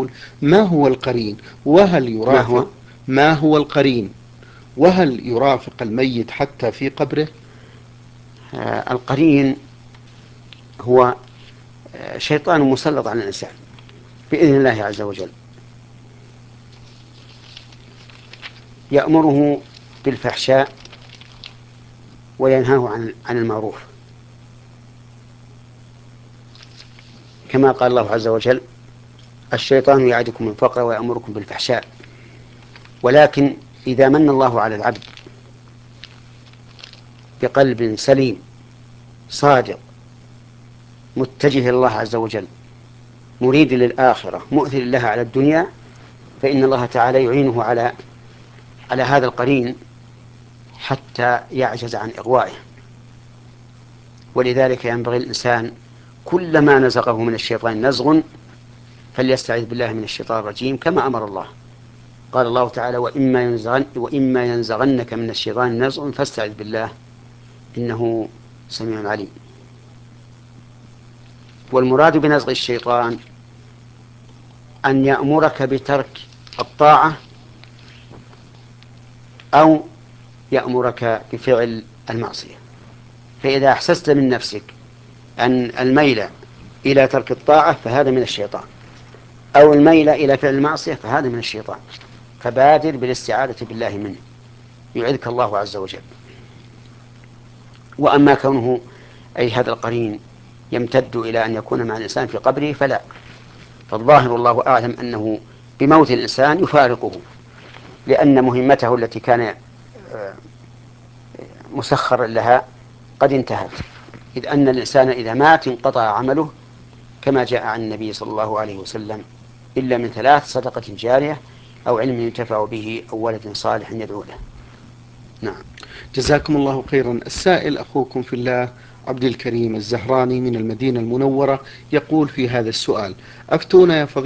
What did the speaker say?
يقول: ما هو القرين؟ وهل ما هو؟ يرافق ما هو القرين؟ وهل يرافق الميت حتى في قبره؟ القرين هو شيطان مسلط على الإنسان بإذن الله عز وجل، يأمره بالفحشاء وينهاه عن المعروف، كما قال الله عز وجل: الشيطان يعدكم الفقر ويأمركم بالفحشاء. ولكن إذا من الله على العبد بقلب سليم صادق متجه إلى الله عز وجل مريد للآخرة مؤثر لها على الدنيا، فإن الله تعالى يعينه على هذا القرين حتى يعجز عن إغوائه. ولذلك ينبغي الإنسان كلما نزغه من الشيطان نزغ فليستعذ بالله من الشيطان الرجيم، كما أمر الله. قال الله تعالى: وإما ينزغنك من الشيطان نزغ فاستعذ بالله إنه سميع عليم. والمراد بنزغ الشيطان أن يأمرك بترك الطاعة أو يأمرك بفعل المعصية. فإذا أحسست من نفسك أن الميل إلى ترك الطاعة فهذا من الشيطان، أو الميل إلى فعل المعصية فهذا من الشيطان، فبادر بالاستعاذة بالله منه يعذك الله عز وجل. وأما كونه أي هذا القرين يمتد إلى أن يكون مع الإنسان في قبره فلا، فالظاهر الله أعلم أنه بموت الإنسان يفارقه، لأن مهمته التي كان مسخر لها قد انتهت، إذ أن الإنسان إذا مات انقطع عمله كما جاء عن النبي صلى الله عليه وسلم: إلا من 3: صدقة جارية أو علم ينتفع به أو ولد صالح يدعو له. نعم. جزاكم الله خيرا. السائل أخوكم في الله عبد الكريم الزهراني من المدينة المنورة يقول في هذا السؤال: أفتونا يا فضيلة